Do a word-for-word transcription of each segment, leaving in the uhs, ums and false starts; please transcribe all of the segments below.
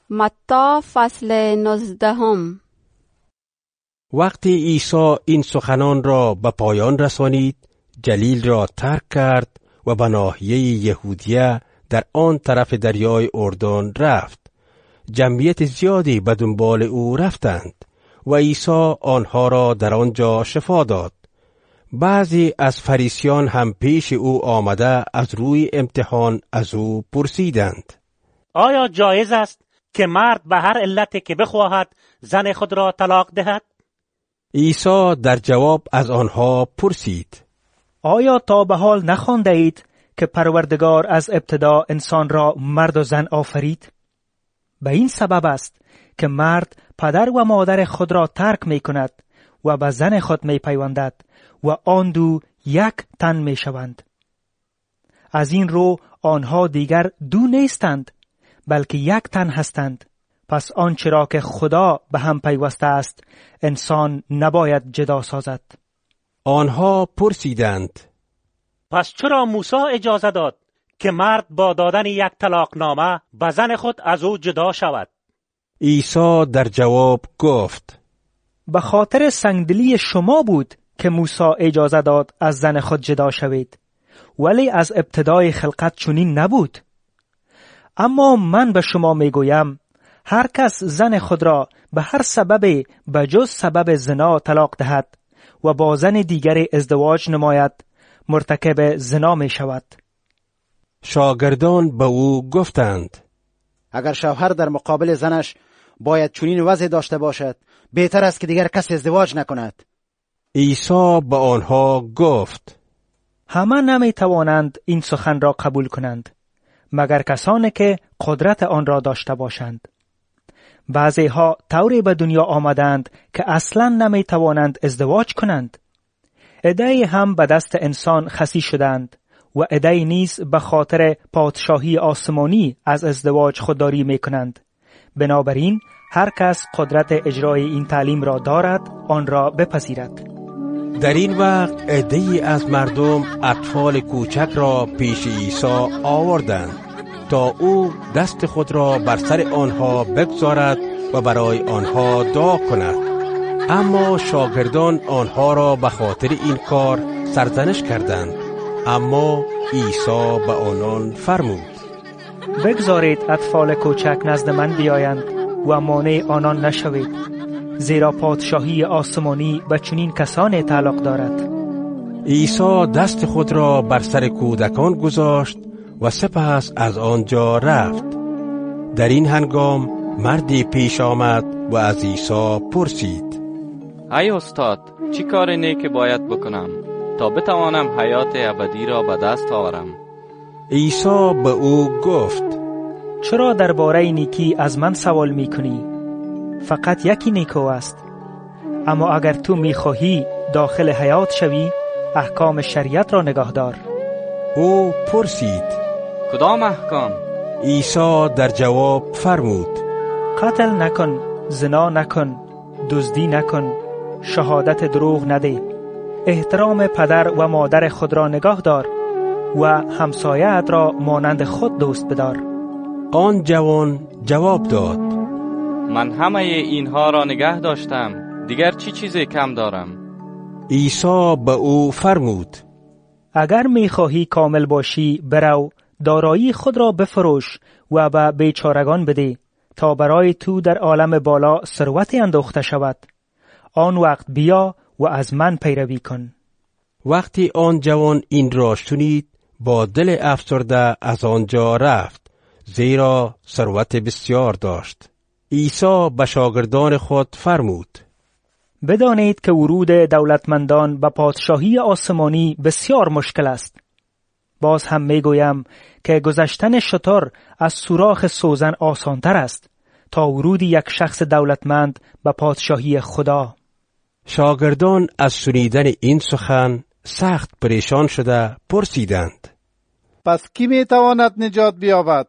متی فصل نوزدهم. وقتی عیسی این سخنان را به پایان رسانید، جلیل را ترک کرد و به ناحیه یهودیه در آن طرف دریای اردن رفت. جمعیت زیادی به دنبال او رفتند و عیسی آنها را در آنجا شفا داد. بعضی از فریسیان هم پیش او آمده از روی امتحان از او پرسیدند: آیا جایز است که مرد به هر علتی که بخواهد زن خود را طلاق دهد؟ عیسی در جواب از آنها پرسید: آیا تا به حال نخوانده اید که پروردگار از ابتدا انسان را مرد و زن آفرید؟ به این سبب است که مرد پدر و مادر خود را ترک می کند و به زن خود می پیوندد و آن دو یک تن می شوند. از این رو آنها دیگر دو نیستند بلکه یک تن هستند. پس آنچه را که خدا به هم پیوسته است انسان نباید جدا سازد. آنها پرسیدند: پس چرا موسی اجازه داد که مرد با دادن یک طلاقنامه به زن خود از او جدا شود؟ عیسی در جواب گفت: به خاطر سنگدلی شما بود که موسی اجازه داد از زن خود جدا شوید، ولی از ابتدای خلقت چنین نبود. اما من به شما میگویم هر کس زن خود را به هر سبب به جز سبب زنا طلاق دهد و با زن دیگری ازدواج نماید مرتکب زنا می شود. شاگردان به او گفتند: اگر شوهر در مقابل زنش باید چنین وضع داشته باشد، بهتر است که دیگر کس ازدواج نکند. عیسی به آنها گفت: همه نمی توانند این سخن را قبول کنند مگر کسانی که قدرت آن را داشته باشند. بعضی ها طوری به دنیا آمدند که اصلا نمی توانند ازدواج کنند. عده‌ای هم به دست انسان خسی شدند و عده‌ای نیز به خاطر پادشاهی آسمانی از ازدواج خودداری می کنند. بنابراین هر کس قدرت اجرای این تعلیم را دارد آن را بپذیرد. در این وقت عده‌ای از مردم اطفال کوچک را پیش عیسی آوردند تا او دست خود را بر سر آنها بگذارد و برای آنها دعا کند. اما شاگردان آنها را به خاطر این کار سرزنش کردند. اما عیسی به آنان فرمود: بگذارید اطفال کوچک نزد من بیایند و مانع آنان نشوید، زیرا پادشاهی آسمانی به چنین کسانی تعلق دارد. عیسی دست خود را بر سر کودکان گذاشت و سپس از آنجا رفت. در این هنگام مردی پیش آمد و از عیسی پرسید: ای استاد، چی کار نیک باید بکنم تا بتوانم حیات ابدی را به دست آورم؟ عیسی به او گفت: چرا درباره نیکی از من سوال می کنی؟ فقط یکی نیکو است. اما اگر تو می خواهی داخل حیات شوی، احکام شریعت را نگاه دار. او پرسید: کدام احکام؟ عیسی در جواب فرمود: قتل نکن، زنا نکن، دزدی نکن، شهادت دروغ نده، احترام پدر و مادر خود را نگاه دار و همسایه‌ات را مانند خود دوست بدار. آن جوان جواب داد: من همه اینها را نگه داشتم، دیگر چی چیزی کم دارم؟ عیسی به او فرمود: اگر می‌خواهی کامل باشی برو دارایی خود را بفروش و به بیچارگان بده تا برای تو در عالم بالا ثروتی اندوخته شود. آن وقت بیا و از من پیروی کن. وقتی آن جوان این را شنید با دل افسرده از آنجا رفت، زیرا ثروت بسیار داشت. عیسی به شاگردان خود فرمود: بدانید که ورود دولتمندان به پادشاهی آسمانی بسیار مشکل است. باز هم میگویم که گذشتن شتر از سوراخ سوزن آسانتر است تا ورود یک شخص دولتمند به پادشاهی خدا. شاگردان از شنیدن این سخن سخت پریشان شده پرسیدند: پس کی میتواند نجات بیابد؟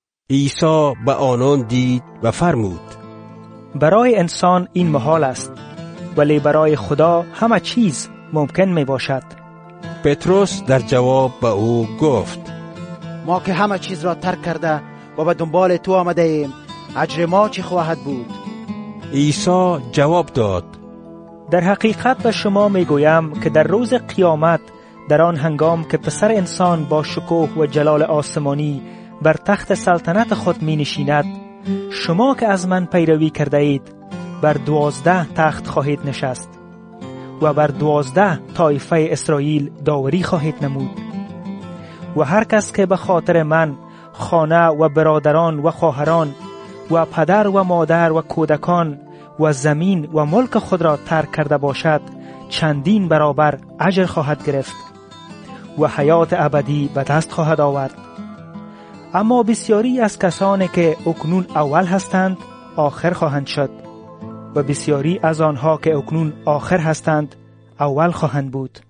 عیسی به آنان دید و فرمود: برای انسان این محال است، ولی برای خدا همه چیز ممکن می باشد. پتروس در جواب به او گفت: ما که همه چیز را ترک کرده و به دنبال تو آمده ایم، اجر ما چه خواهد بود؟ عیسی جواب داد: در حقیقت به شما میگویم که در روز قیامت، در آن هنگام که پسر انسان با شکوه و جلال آسمانی بر تخت سلطنت خود می نشیند، شما که از من پیروی کرده اید بر دوازده تخت خواهید نشست و بر دوازده طایفه اسرائیل داوری خواهید نمود. و هر کس که به خاطر من خانه و برادران و خواهران و پدر و مادر و کودکان و زمین و ملک خود را ترک کرده باشد، چندین برابر اجر خواهد گرفت و حیات ابدی به دست خواهد آورد. اما بسیاری از کسانی که اکنون اول هستند آخر خواهند شد و بسیاری از آنها که اکنون آخر هستند اول خواهند بود.